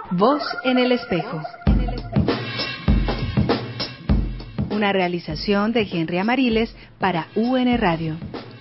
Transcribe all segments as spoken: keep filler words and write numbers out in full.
Voz en el espejo. Una realización de Henry Amariles para U N Radio.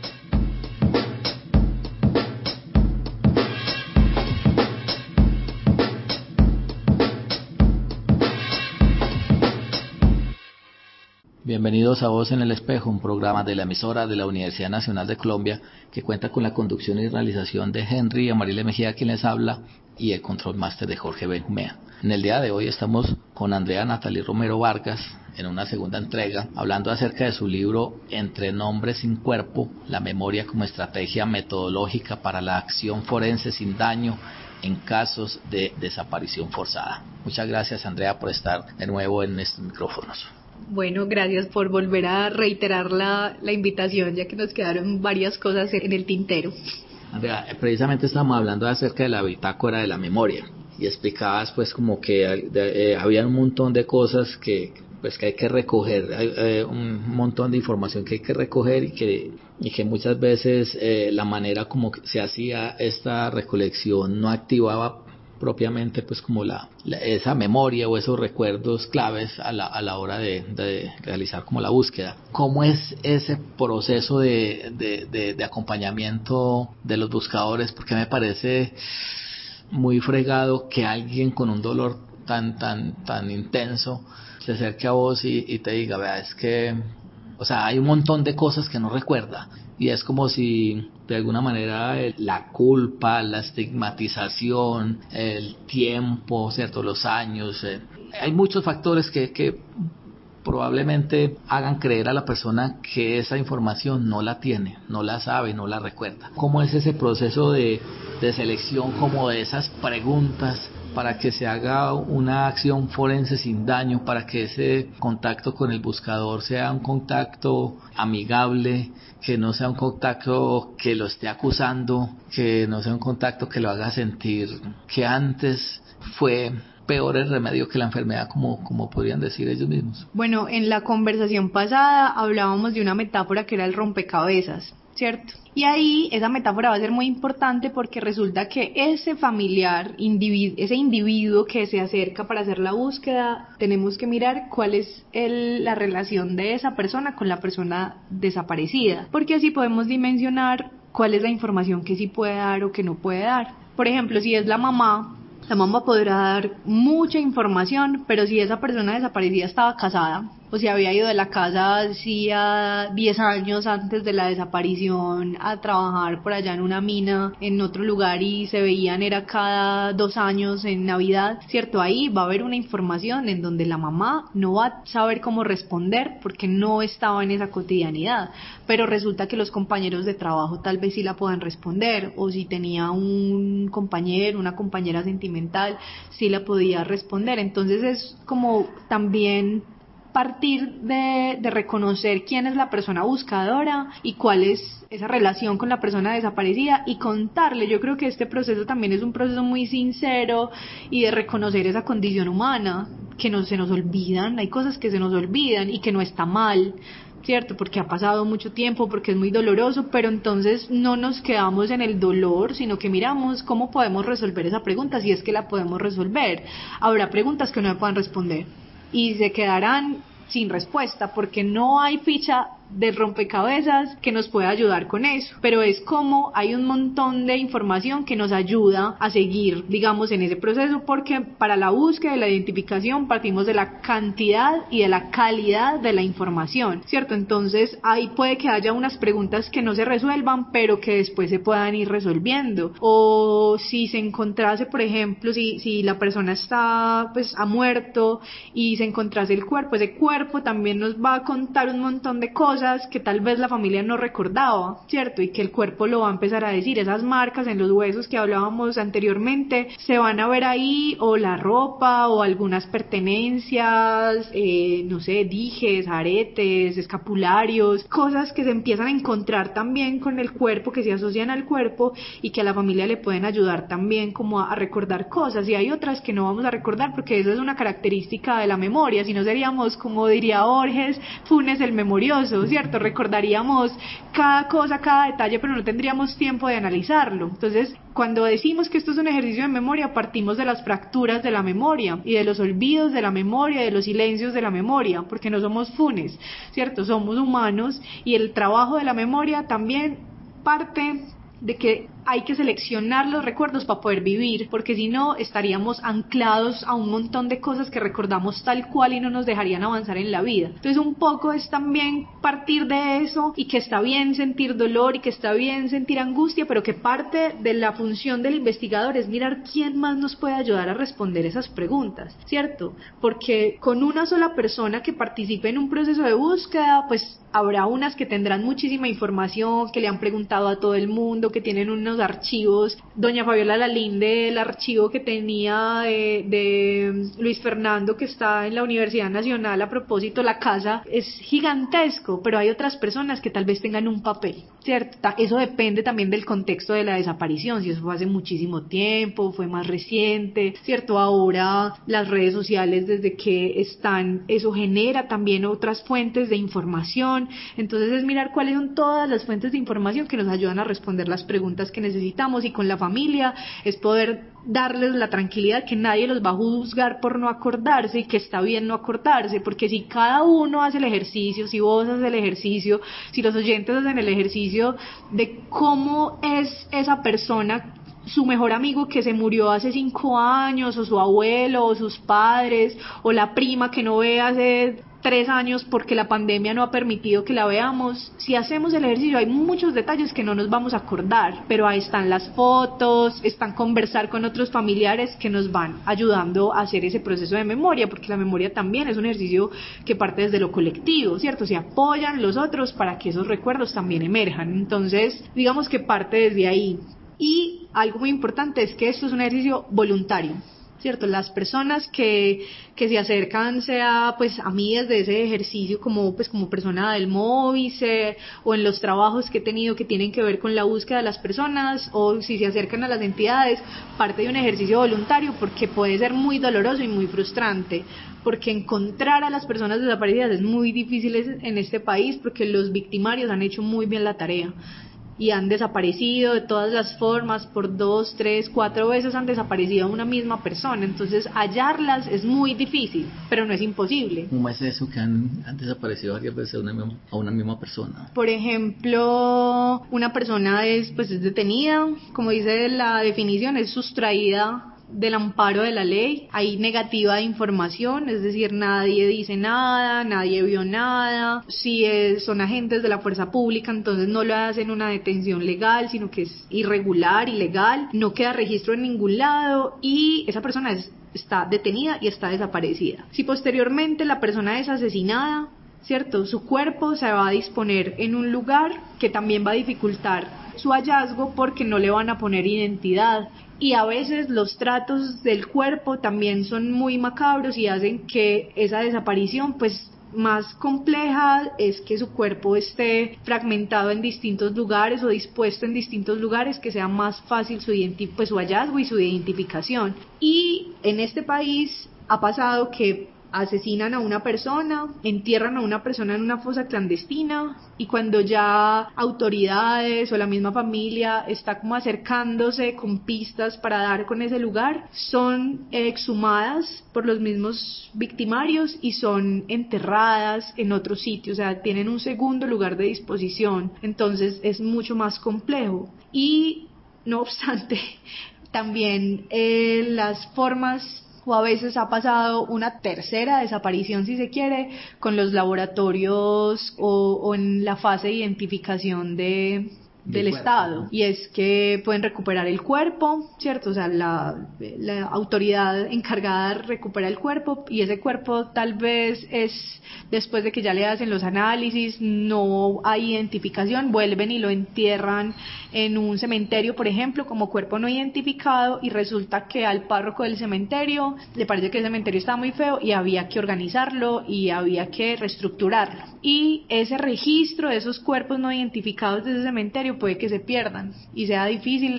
Bienvenidos a Voz en el Espejo, un programa de la emisora de la Universidad Nacional de Colombia que cuenta con la conducción y realización de Henry Amariles Mejía, quien les habla, y el control máster de Jorge Benjumea. En el día de hoy estamos con Andrea Natalie Romero Vargas en una segunda entrega, hablando acerca de su libro Entre nombres sin cuerpo, la memoria como estrategia metodológica para la acción forense sin daño en casos de desaparición forzada. Muchas gracias, Andrea, por estar de nuevo en estos micrófonos. Bueno, gracias por volver a reiterar la, la invitación, ya que nos quedaron varias cosas en el tintero. Andrea, precisamente estábamos hablando acerca de la bitácora de la memoria y explicabas pues como que de, eh, había un montón de cosas que pues que hay que recoger, hay eh, un montón de información que hay que recoger y que y que muchas veces eh, la manera como se hacía esta recolección no activaba propiamente pues como la, la esa memoria o esos recuerdos claves a la, a la hora de, de realizar como la búsqueda. ¿Cómo es ese proceso de, de, de, de acompañamiento de los buscadores? Porque me parece muy fregado que alguien con un dolor tan tan tan intenso se acerque a vos y, y te diga, vea, es que, o sea, hay un montón de cosas que no recuerda, y es como si de alguna manera la culpa, la estigmatización, el tiempo, cierto, los años, eh, hay muchos factores que, que probablemente hagan creer a la persona que esa información no la tiene, no la sabe, no la recuerda. ¿Cómo es ese proceso de, de selección como de esas preguntas para que se haga una acción forense sin daño, para que ese contacto con el buscador sea un contacto amigable, que no sea un contacto que lo esté acusando, que no sea un contacto que lo haga sentir que antes fue peor el remedio que la enfermedad, como, como podrían decir ellos mismos? Bueno, en la conversación pasada hablábamos de una metáfora que era el rompecabezas, ¿cierto? Y ahí esa metáfora va a ser muy importante porque resulta que ese familiar, individu- ese individuo que se acerca para hacer la búsqueda, tenemos que mirar cuál es el, la relación de esa persona con la persona desaparecida, porque así podemos dimensionar cuál es la información que sí puede dar o que no puede dar. Por ejemplo, si es la mamá, la mamá podrá dar mucha información, pero si esa persona desaparecida estaba casada, o si había ido de la casa hacía diez años antes de la desaparición a trabajar por allá en una mina en otro lugar y se veían era cada dos años en Navidad, ¿cierto? Ahí va a haber una información en donde la mamá no va a saber cómo responder porque no estaba en esa cotidianidad, pero resulta que los compañeros de trabajo tal vez sí la puedan responder, o si tenía un compañero, una compañera sentimental, sí la podía responder. Entonces es como también partir de, de reconocer quién es la persona buscadora y cuál es esa relación con la persona desaparecida y contarle. Yo creo que este proceso también es un proceso muy sincero y de reconocer esa condición humana, que no se nos olvidan, hay cosas que se nos olvidan y que no está mal, ¿cierto? Porque ha pasado mucho tiempo, porque es muy doloroso, pero entonces no nos quedamos en el dolor, sino que miramos cómo podemos resolver esa pregunta, si es que la podemos resolver. Habrá preguntas que no me puedan responder y se quedarán sin respuesta porque no hay ficha del rompecabezas que nos pueda ayudar con eso, pero es como hay un montón de información que nos ayuda a seguir, digamos, en ese proceso, porque para la búsqueda y la identificación partimos de la cantidad y de la calidad de la información, ¿cierto? Entonces ahí puede que haya unas preguntas que no se resuelvan, pero que después se puedan ir resolviendo, o si se encontrase, por ejemplo, si, si la persona está, pues, ha muerto y se encontrase el cuerpo, ese cuerpo también nos va a contar un montón de cosas que tal vez la familia no recordaba, ¿cierto? Y que el cuerpo lo va a empezar a decir. Esas marcas en los huesos que hablábamos anteriormente se van a ver ahí, o la ropa, o algunas pertenencias, eh, no sé, dijes, aretes, escapularios, cosas que se empiezan a encontrar también con el cuerpo, que se asocian al cuerpo y que a la familia le pueden ayudar también como a, a recordar cosas. Y hay otras que no vamos a recordar porque eso es una característica de la memoria, si no seríamos, como diría Borges, Funes el memorioso, ¿cierto? Recordaríamos cada cosa, cada detalle, pero no tendríamos tiempo de analizarlo. Entonces, cuando decimos que esto es un ejercicio de memoria, partimos de las fracturas de la memoria y de los olvidos de la memoria, de los silencios de la memoria, porque no somos funes, ¿cierto? Somos humanos y el trabajo de la memoria también parte de que hay que seleccionar los recuerdos para poder vivir, porque si no estaríamos anclados a un montón de cosas que recordamos tal cual y no nos dejarían avanzar en la vida. Entonces un poco es también partir de eso, y que está bien sentir dolor y que está bien sentir angustia, pero que parte de la función del investigador es mirar quién más nos puede ayudar a responder esas preguntas, ¿cierto? Porque con una sola persona que participe en un proceso de búsqueda, pues habrá unas que tendrán muchísima información, que le han preguntado a todo el mundo, que tienen unos archivos. Doña Fabiola Lalinde, el archivo que tenía de, de Luis Fernando, que está en la Universidad Nacional, a propósito, la casa, es gigantesco, pero hay otras personas que tal vez tengan un papel, ¿cierto? Eso depende también del contexto de la desaparición, si eso fue hace muchísimo tiempo, fue más reciente, ¿cierto? Ahora las redes sociales, desde que están, eso genera también otras fuentes de información. Entonces es mirar cuáles son todas las fuentes de información que nos ayudan a responder las preguntas que necesitamos, y con la familia es poder darles la tranquilidad que nadie los va a juzgar por no acordarse, y que está bien no acordarse, porque si cada uno hace el ejercicio, si vos haces el ejercicio, si los oyentes hacen el ejercicio de cómo es esa persona, su mejor amigo que se murió hace cinco años, o su abuelo, o sus padres, o la prima que no ve hace tres años porque la pandemia no ha permitido que la veamos, si hacemos el ejercicio hay muchos detalles que no nos vamos a acordar, pero ahí están las fotos, están conversar con otros familiares que nos van ayudando a hacer ese proceso de memoria, porque la memoria también es un ejercicio que parte desde lo colectivo, ¿cierto? Se apoyan los otros para que esos recuerdos también emerjan. Entonces, digamos que parte desde ahí. Y algo muy importante es que esto es un ejercicio voluntario, ¿cierto? Las personas que, que se acercan, sea pues amigas de ese ejercicio, como pues como persona del Móvice, o en los trabajos que he tenido que tienen que ver con la búsqueda de las personas, o si se acercan a las entidades, parte de un ejercicio voluntario, porque puede ser muy doloroso y muy frustrante, porque encontrar a las personas desaparecidas es muy difícil en este país, porque los victimarios han hecho muy bien la tarea y han desaparecido de todas las formas, por dos, tres, cuatro veces han desaparecido a una misma persona. Entonces hallarlas es muy difícil, pero no es imposible. ¿Cómo es eso que han, han desaparecido varias veces a una, misma, a una misma persona? Por ejemplo, una persona es pues es detenida, como dice la definición, es sustraída del amparo de la ley, hay negativa de información, es decir, nadie dice nada, nadie vio nada. Si es, son agentes de la fuerza pública, entonces no le hacen una detención legal, sino que es irregular, ilegal, no queda registro en ningún lado, y esa persona es, está detenida y está desaparecida. Si posteriormente la persona es asesinada, ¿cierto? Su cuerpo se va a disponer en un lugar que también va a dificultar su hallazgo, porque no le van a poner identidad. Y a veces los tratos del cuerpo también son muy macabros y hacen que esa desaparición pues más compleja es que su cuerpo esté fragmentado en distintos lugares o dispuesto en distintos lugares, que sea más fácil su, identi- pues, su hallazgo y su identificación. Y en este país ha pasado que asesinan a una persona, entierran a una persona en una fosa clandestina, y cuando ya autoridades o la misma familia está como acercándose con pistas para dar con ese lugar, son exhumadas por los mismos victimarios y son enterradas en otro sitio, o sea, tienen un segundo lugar de disposición. Entonces es mucho más complejo. Y no obstante, también eh, las formas, o a veces ha pasado una tercera desaparición, si se quiere, con los laboratorios o, o en la fase de identificación de del Estado, y es que pueden recuperar el cuerpo, ¿cierto? O sea, la, la autoridad encargada recupera el cuerpo, y ese cuerpo tal vez es, después de que ya le hacen los análisis, no hay identificación, vuelven y lo entierran en un cementerio, por ejemplo, como cuerpo no identificado, y resulta que al párroco del cementerio le parece que el cementerio estaba muy feo y había que organizarlo y había que reestructurarlo, y ese registro de esos cuerpos no identificados de ese cementerio puede que se pierdan y sea difícil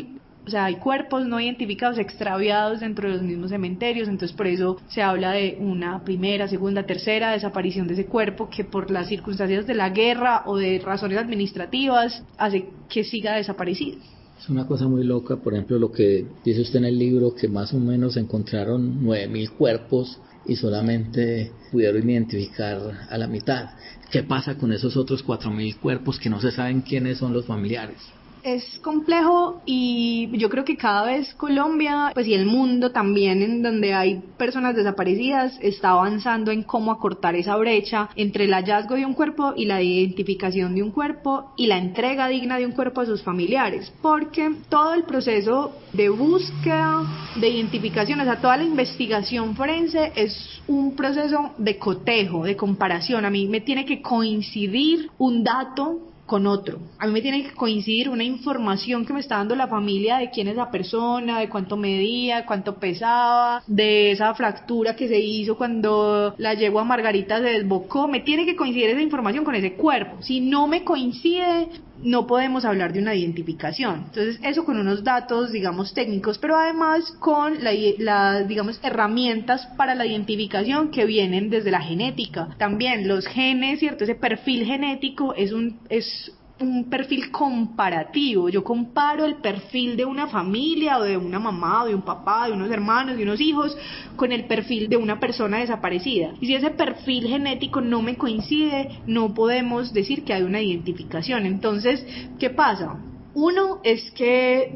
O sea, hay cuerpos no identificados extraviados dentro de los mismos cementerios, entonces por eso se habla de una primera, segunda, tercera desaparición de ese cuerpo que por las circunstancias de la guerra o de razones administrativas hace que siga desaparecido. Es una cosa muy loca, por ejemplo, lo que dice usted en el libro, que más o menos encontraron nueve mil cuerpos y solamente pudieron identificar a la mitad. ¿Qué pasa con esos otros cuatro mil cuerpos que no se saben quiénes son los familiares? Es complejo y yo creo que cada vez Colombia, pues y el mundo también, en donde hay personas desaparecidas, está avanzando en cómo acortar esa brecha entre el hallazgo de un cuerpo y la identificación de un cuerpo y la entrega digna de un cuerpo a sus familiares, porque todo el proceso de búsqueda, de identificación, o sea, toda la investigación forense es un proceso de cotejo, de comparación. A mí me tiene que coincidir un dato con otro. A mí me tiene que coincidir una información que me está dando la familia de quién es la persona, de cuánto medía, cuánto pesaba, de esa fractura que se hizo cuando la yegua Margarita se desbocó. Me tiene que coincidir esa información con ese cuerpo. Si no me coincide, no podemos hablar de una identificación. Entonces, eso con unos datos, digamos, técnicos, pero además con la, la, digamos, herramientas para la identificación que vienen desde la genética. También los genes, ¿cierto? Ese perfil genético es un, es un perfil comparativo. Yo comparo el perfil de una familia o de una mamá o de un papá, de unos hermanos, de unos hijos con el perfil de una persona desaparecida, y si ese perfil genético no me coincide, no podemos decir que hay una identificación. Entonces, ¿qué pasa? Uno es que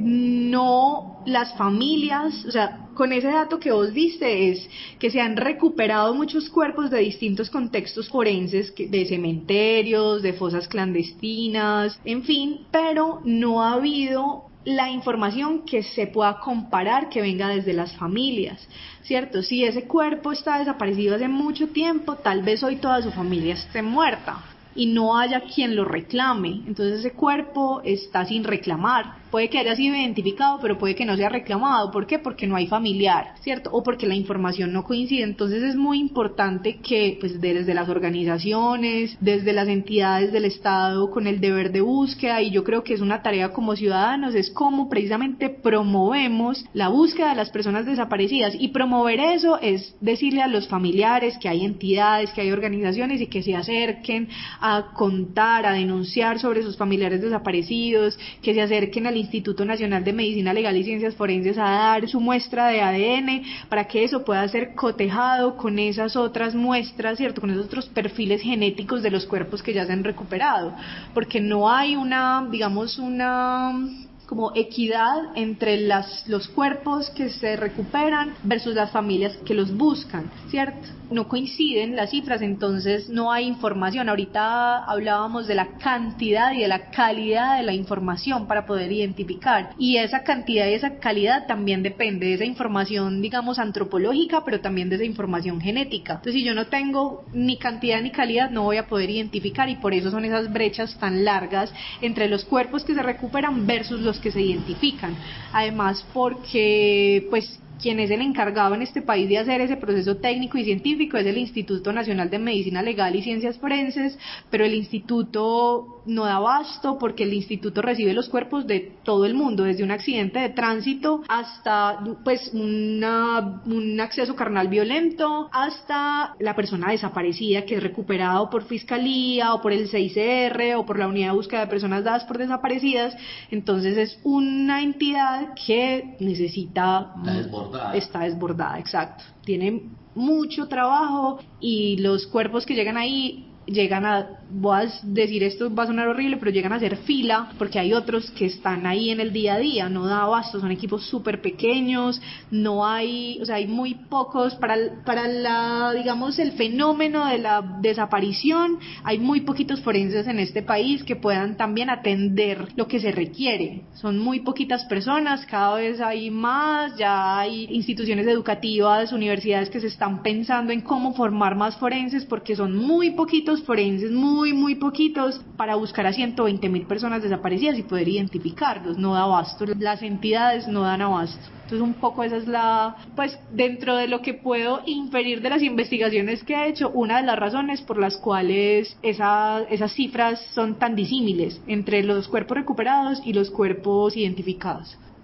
no las familias, o sea, con ese dato que vos diste, es que se han recuperado muchos cuerpos de distintos contextos forenses, de cementerios, de fosas clandestinas, en fin, pero no ha habido la información que se pueda comparar que venga desde las familias, ¿cierto? Si ese cuerpo está desaparecido hace mucho tiempo, tal vez hoy toda su familia esté muerta y no haya quien lo reclame, entonces ese cuerpo está sin reclamar. Puede que haya sido identificado, pero puede que no sea reclamado. ¿Por qué? Porque no hay familiar, ¿cierto? O porque la información no coincide. Entonces es muy importante que, pues, desde las organizaciones, desde las entidades del Estado, con el deber de búsqueda, y yo creo que es una tarea como ciudadanos, es cómo precisamente promovemos la búsqueda de las personas desaparecidas. Y promover eso es decirle a los familiares que hay entidades, que hay organizaciones y que se acerquen a contar, a denunciar sobre sus familiares desaparecidos, que se acerquen al Instituto Nacional de Medicina Legal y Ciencias Forenses a dar su muestra de A D N para que eso pueda ser cotejado con esas otras muestras, ¿cierto? Con esos otros perfiles genéticos de los cuerpos que ya se han recuperado, porque no hay una, digamos, una como equidad entre las, los cuerpos que se recuperan versus las familias que los buscan, ¿cierto? No coinciden las cifras, entonces no hay información. Ahorita hablábamos de la cantidad y de la calidad de la información para poder identificar, y esa cantidad y esa calidad también depende de esa información, digamos, antropológica, pero también de esa información genética. Entonces, si yo no tengo ni cantidad ni calidad, no voy a poder identificar, y por eso son esas brechas tan largas entre los cuerpos que se recuperan versus los que se identifican. Además, porque pues quien es el encargado en este país de hacer ese proceso técnico y científico es el Instituto Nacional de Medicina Legal y Ciencias Forenses, pero el instituto no da abasto porque el instituto recibe los cuerpos de todo el mundo, desde un accidente de tránsito hasta pues una, un acceso carnal violento, hasta la persona desaparecida que es recuperado por fiscalía o por el seis R o por la unidad de búsqueda de personas dadas por desaparecidas. Entonces es una entidad que necesita, está desbordada, está desbordada, exacto, tiene mucho trabajo, y los cuerpos que llegan ahí llegan a, voy a decir esto va a sonar horrible, pero llegan a hacer fila porque hay otros que están ahí en el día a día, no da abasto, son equipos súper pequeños, no hay, o sea, hay muy pocos para, para la, digamos, el fenómeno de la desaparición, hay muy poquitos forenses en este país que puedan también atender lo que se requiere, son muy poquitas personas, cada vez hay más, ya hay instituciones educativas, universidades que se están pensando en cómo formar más forenses porque son muy poquitos forenses, muy muy poquitos para buscar a ciento veinte mil personas desaparecidas y poder identificarlos, no da abasto, las entidades no dan abasto. Entonces un poco esa es la, pues dentro de lo que puedo inferir de las investigaciones que he hecho, una de las razones por las cuales esa, esas cifras son tan disímiles entre los cuerpos recuperados y los cuerpos identificados.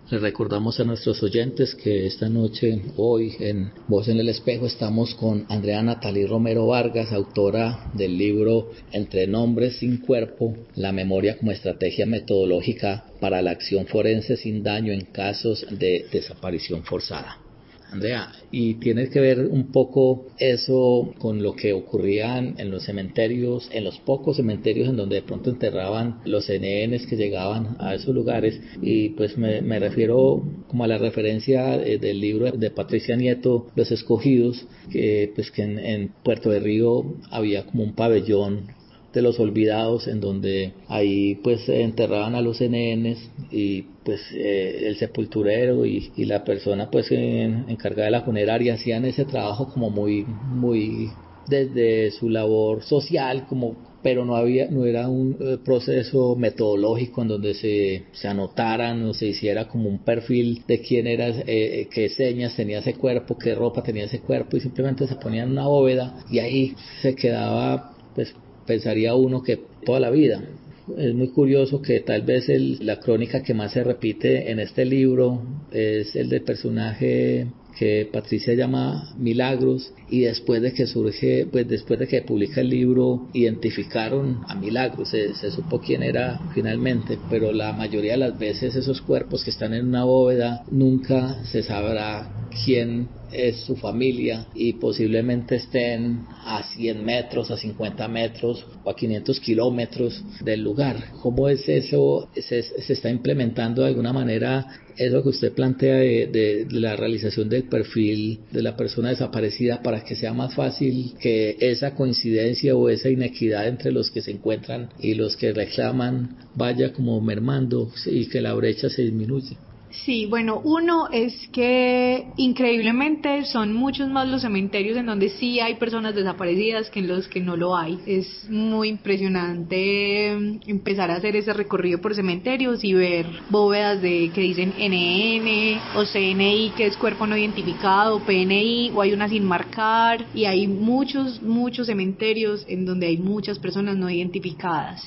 Les recordamos a nuestros oyentes que esta noche, hoy, en Voz en el Espejo, estamos con Andrea Natalí Romero Vargas, autora del libro Entre nombres sin cuerpo, la memoria como estrategia metodológica para la acción forense sin daño en casos de desaparición forzada. Andrea, y tiene que ver un poco eso con lo que ocurría en los cementerios, en los pocos cementerios en donde de pronto enterraban los N N que llegaban a esos lugares, y pues me, me refiero como a la referencia eh, del libro de Patricia Nieto, Los Escogidos, que pues que en, en Puerto de Río había como un pabellón de los olvidados, en donde ahí pues enterraban a los N N y pues eh, el sepulturero y, y la persona pues en, encargada de la funeraria hacían ese trabajo como muy muy desde su labor social, como pero no había no era un eh, proceso metodológico en donde se, se anotaran o se hiciera como un perfil de quién era, eh, qué señas tenía ese cuerpo, qué ropa tenía ese cuerpo, y simplemente se ponían en una bóveda y ahí se quedaba, pues pensaría uno que toda la vida. Es muy curioso que tal vez el, la crónica que más se repite en este libro es el del personaje que Patricia llama Milagros, y después de que surge, pues después de que publica el libro, identificaron a Milagros, se, se supo quién era finalmente, pero la mayoría de las veces esos cuerpos que están en una bóveda nunca se sabrá quién es su familia, y posiblemente estén a cien metros, a cincuenta metros o a quinientos kilómetros del lugar. ¿Cómo es eso? ¿Se, se está implementando de alguna manera eso que usted plantea de, de, de la realización del perfil de la persona desaparecida para que sea más fácil que esa coincidencia o esa inequidad entre los que se encuentran y los que reclaman vaya como mermando y que la brecha se disminuya? Sí, bueno, uno es que increíblemente son muchos más los cementerios en donde sí hay personas desaparecidas que en los que no lo hay. Es muy impresionante empezar a hacer ese recorrido por cementerios y ver bóvedas de que dicen N N o C N I, que es cuerpo no identificado, P N I, o hay una sin marcar, y hay muchos, muchos cementerios en donde hay muchas personas no identificadas.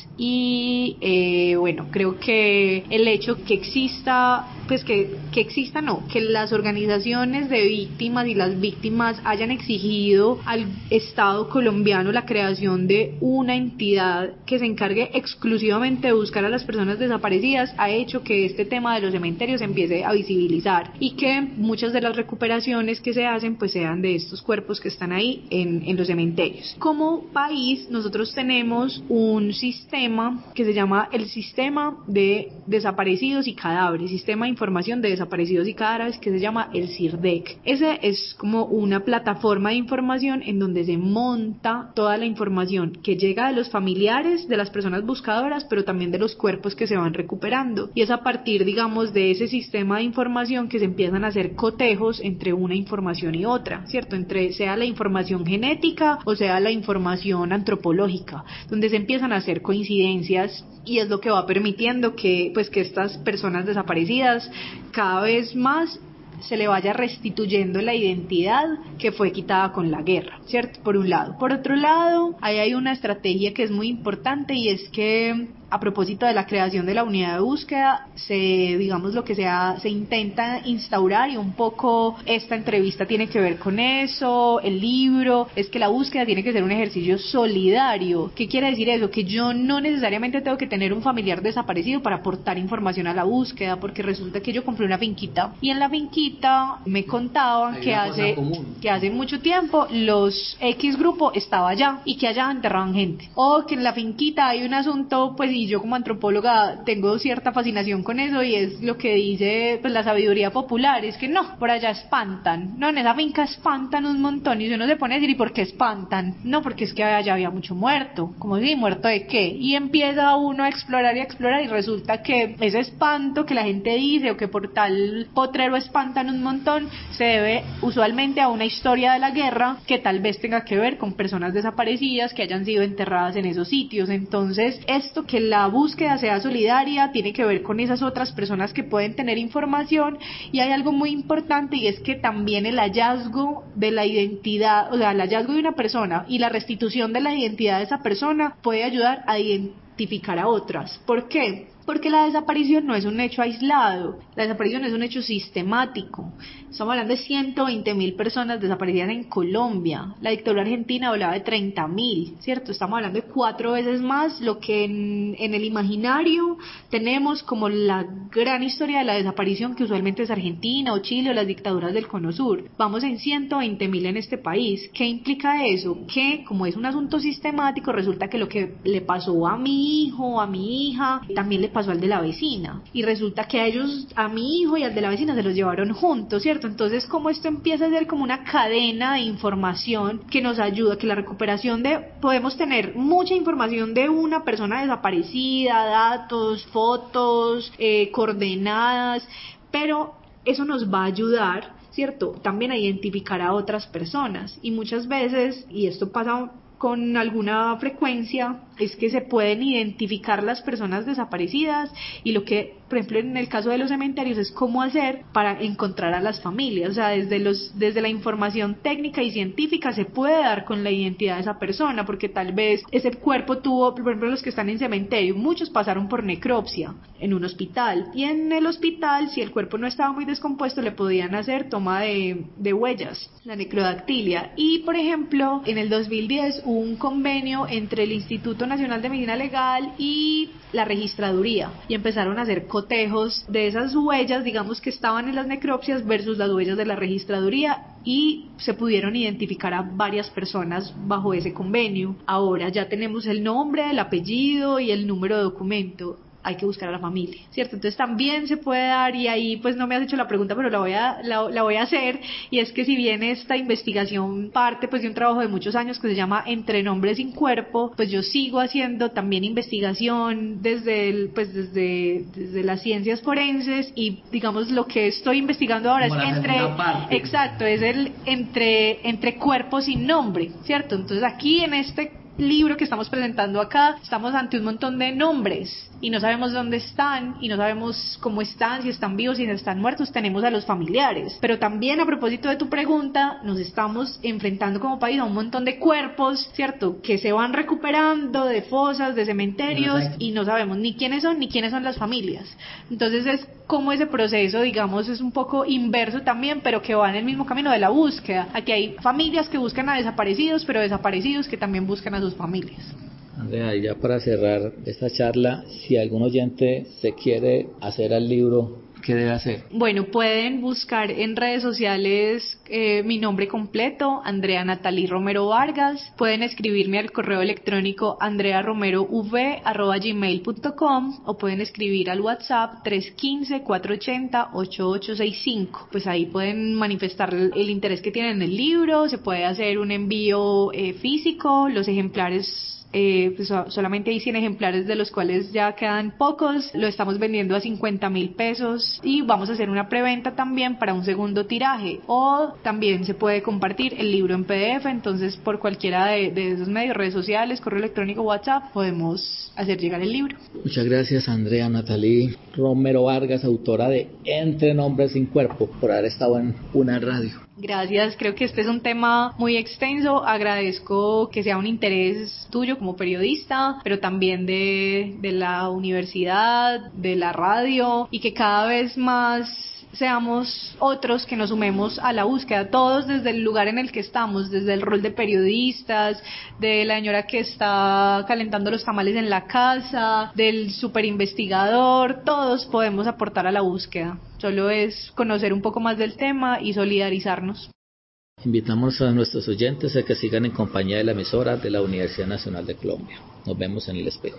Y eh, bueno, creo que el hecho que exista pues que, que exista no, que las organizaciones de víctimas y las víctimas hayan exigido al Estado colombiano la creación de una entidad que se encargue exclusivamente de buscar a las personas desaparecidas ha hecho que este tema de los cementerios empiece a visibilizar, y que muchas de las recuperaciones que se hacen pues sean de estos cuerpos que están ahí en, en los cementerios. Como país nosotros tenemos un sistema que se llama el Sistema de Desaparecidos y Cadáveres, Sistema de Información de Desaparecidos y Cadáveres, que se llama el SIRDEC. Ese es como una plataforma de información en donde se monta toda la información que llega de los familiares de las personas buscadoras, pero también de los cuerpos que se van recuperando, y es a partir, digamos, de ese sistema de información que se empiezan a hacer cotejos entre una información y otra, ¿cierto? Entre sea la información genética o sea la información antropológica, donde se empiezan a hacer coincidencias, y es lo que va permitiendo que pues que estas personas desaparecidas cada vez más se le vaya restituyendo la identidad que fue quitada con la guerra, ¿cierto? Por un lado. Por otro lado, ahí hay una estrategia que es muy importante, y es que a propósito de la creación de la unidad de búsqueda, se, digamos, lo que sea, se intenta instaurar, y un poco esta entrevista tiene que ver con eso, el libro, es que la búsqueda tiene que ser un ejercicio solidario. ¿Qué quiere decir eso? Que yo no necesariamente tengo que tener un familiar desaparecido para aportar información a la búsqueda, porque resulta que yo compré una finquita, y en la finquita me contaban que hace, que hace mucho tiempo los X grupo estaba allá, y que allá enterraban gente, o que en la finquita hay un asunto, pues, y yo como antropóloga tengo cierta fascinación con eso, y es lo que dice pues la sabiduría popular, es que no, por allá espantan, no, en esa finca espantan un montón, y uno se pone a decir, ¿y por qué espantan? No, porque es que allá había mucho muerto. ¿Cómo si? ¿Muerto de qué? Y empieza uno a explorar y a explorar, y resulta que ese espanto que la gente dice, o que por tal potrero espantan un montón, se debe usualmente a una historia de la guerra que tal vez tenga que ver con personas desaparecidas que hayan sido enterradas en esos sitios. Entonces, esto que la búsqueda sea solidaria tiene que ver con esas otras personas que pueden tener información, y hay algo muy importante, y es que también el hallazgo de la identidad, o sea, el hallazgo de una persona y la restitución de la identidad de esa persona puede ayudar a identificar a otras. ¿Por qué? Porque la desaparición no es un hecho aislado, la desaparición es un hecho sistemático. Estamos hablando de ciento veinte mil personas desaparecidas en Colombia. La dictadura argentina hablaba de treinta mil, ¿cierto? Estamos hablando de cuatro veces más lo que en, en el imaginario tenemos como la gran historia de la desaparición, que usualmente es Argentina o Chile o las dictaduras del Cono Sur. Vamos en ciento veinte mil en este país. ¿Qué implica eso? Que como es un asunto sistemático, resulta que lo que le pasó a mi hijo, a mi hija, también le pasó al de la vecina. Y resulta que a ellos, a mi hijo y al de la vecina, se los llevaron juntos, ¿cierto? Entonces, como esto empieza a ser como una cadena de información que nos ayuda, que la recuperación de, podemos tener mucha información de una persona desaparecida, datos, fotos, eh, coordenadas, pero eso nos va a ayudar, ¿cierto? También a identificar a otras personas. Y muchas veces, y esto pasa con alguna frecuencia, es que se pueden identificar las personas desaparecidas, y lo que, por ejemplo, en el caso de los cementerios, es cómo hacer para encontrar a las familias. O sea, desde los desde la información técnica y científica se puede dar con la identidad de esa persona, porque tal vez ese cuerpo tuvo, por ejemplo, los que están en cementerio, muchos pasaron por necropsia en un hospital, y en el hospital, si el cuerpo no estaba muy descompuesto, le podían hacer toma de, de huellas, la necrodactilia. Y, por ejemplo, en el dos mil diez hubo un convenio entre el Instituto Nacional de Medicina Legal y la registraduría, y empezaron a hacer cotejos de esas huellas, digamos, que estaban en las necropsias versus las huellas de la registraduría, y se pudieron identificar a varias personas bajo ese convenio. Ahora ya tenemos el nombre, el apellido y el número de documento. Hay que buscar a la familia, ¿cierto? Entonces también se puede dar, y ahí pues no me has hecho la pregunta, pero la voy a la, la voy a hacer, y es que si bien esta investigación parte pues de un trabajo de muchos años que se llama Entre Nombres Sin Cuerpo, pues yo sigo haciendo también investigación desde el, pues desde desde las ciencias forenses, y digamos lo que estoy investigando ahora Como es entre exacto, es el entre entre cuerpos sin nombre, ¿cierto? Entonces aquí en este libro que estamos presentando acá, estamos ante un montón de nombres y no sabemos dónde están, y no sabemos cómo están, si están vivos, si están muertos. Tenemos a los familiares, pero también, a propósito de tu pregunta, nos estamos enfrentando como país a un montón de cuerpos, ¿cierto?, que se van recuperando de fosas, de cementerios, y no sabemos ni quiénes son ni quiénes son las familias. Entonces es como ese proceso, digamos, es un poco inverso también, pero que va en el mismo camino de la búsqueda. Aquí hay familias que buscan a desaparecidos, pero desaparecidos que también buscan a sus familias. Andrea, y ya para cerrar esta charla, si algún oyente se quiere hacer al libro, ¿qué debe hacer? Bueno, pueden buscar en redes sociales eh, mi nombre completo, Andrea Natalí Romero Vargas. Pueden escribirme al correo electrónico andrearomerov arroba gmail punto com, o pueden escribir al WhatsApp tres uno cinco, cuatro ocho cero, ocho ocho seis cinco. Pues ahí pueden manifestar el, el interés que tienen en el libro. Se puede hacer un envío eh, físico. Los ejemplares Eh, pues solamente hay cien ejemplares, de los cuales ya quedan pocos. Lo estamos vendiendo a cincuenta mil pesos, y vamos a hacer una preventa también para un segundo tiraje, o también se puede compartir el libro en P D F. Entonces, por cualquiera de, de esos medios, redes sociales, correo electrónico, WhatsApp, podemos hacer llegar el libro. Muchas gracias, Andrea Natalí Romero Vargas, autora de Entre Nombres Sin Cuerpo, por haber estado en una radio. Gracias, creo que este es un tema muy extenso. Agradezco que sea un interés tuyo como periodista, pero también de, de la universidad, de la radio, y que cada vez más seamos otros que nos sumemos a la búsqueda, todos desde el lugar en el que estamos, desde el rol de periodistas, de la señora que está calentando los tamales en la casa, del superinvestigador. Todos podemos aportar a la búsqueda, solo es conocer un poco más del tema y solidarizarnos. Invitamos a nuestros oyentes a que sigan en compañía de la emisora de la Universidad Nacional de Colombia. Nos vemos en el espejo.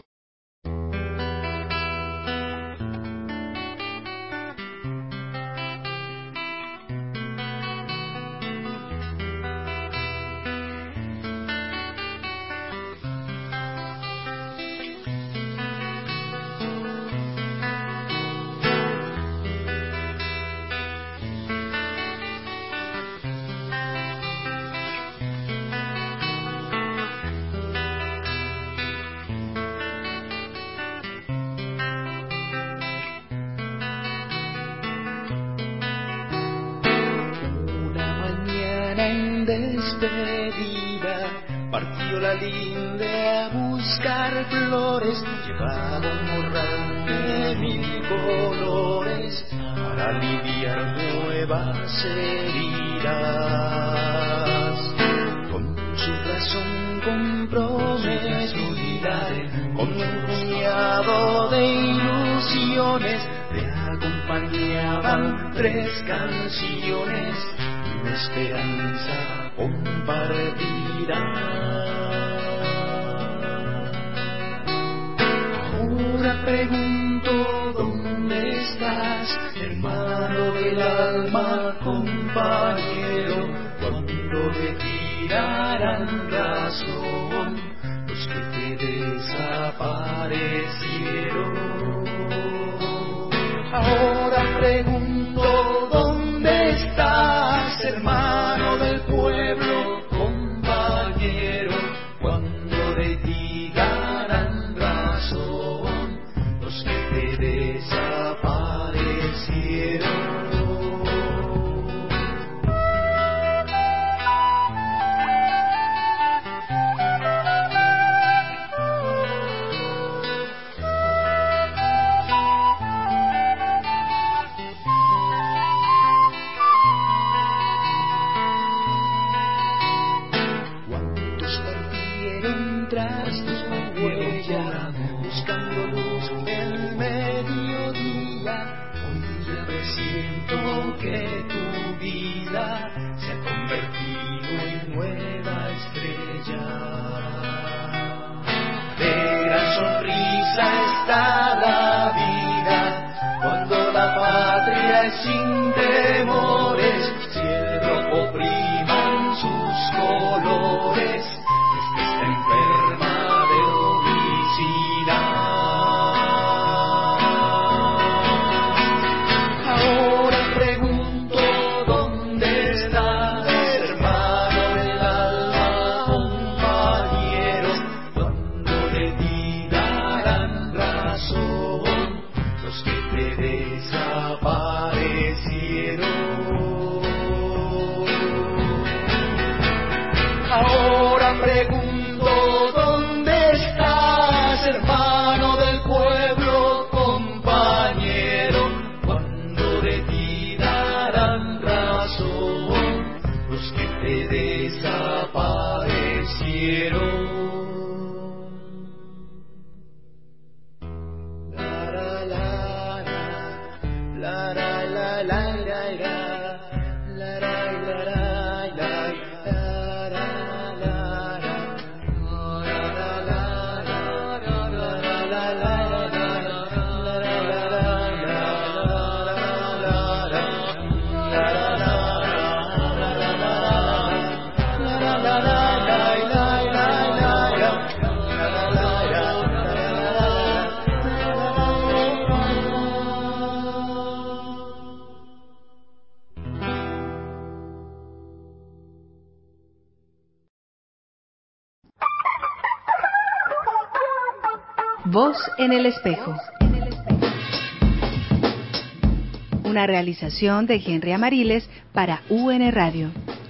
Despedida partió la linde a buscar flores, llevaba un morral de mil colores para aliviar nuevas heridas. Con su razón comprometida, con un puñado de ilusiones, le acompañaban tres canciones y una esperanza compartida. Ahora pregunto, ¿dónde estás, hermano del alma, compañero? Cuando te tirarán razón los que te desaparecieron. Ahora pregunto, ¿dónde estás, hermano del pueblo, compañero? Cuando te digan razón los que te desaparecieron. Buscando luz del mediodía, hoy ya presiento que tu vida se ha convertido en nueva estrella. De gran sonrisa está la vida, cuando la patria es sin temores, si el rojo prima en sus colores, es que está enferma de ahora pregunto, ¿dónde estás, hermano del alma, compañero? Cuando le digan razón los que te desaparecieron. Ahora pregunto, ¿dónde estás, hermano del pueblo, compañero? Cuando de ti darán razón los que te desaparecieron. La la la la la la la la la la. Voz en el espejo. Una realización de Henry Amariles para U N Radio.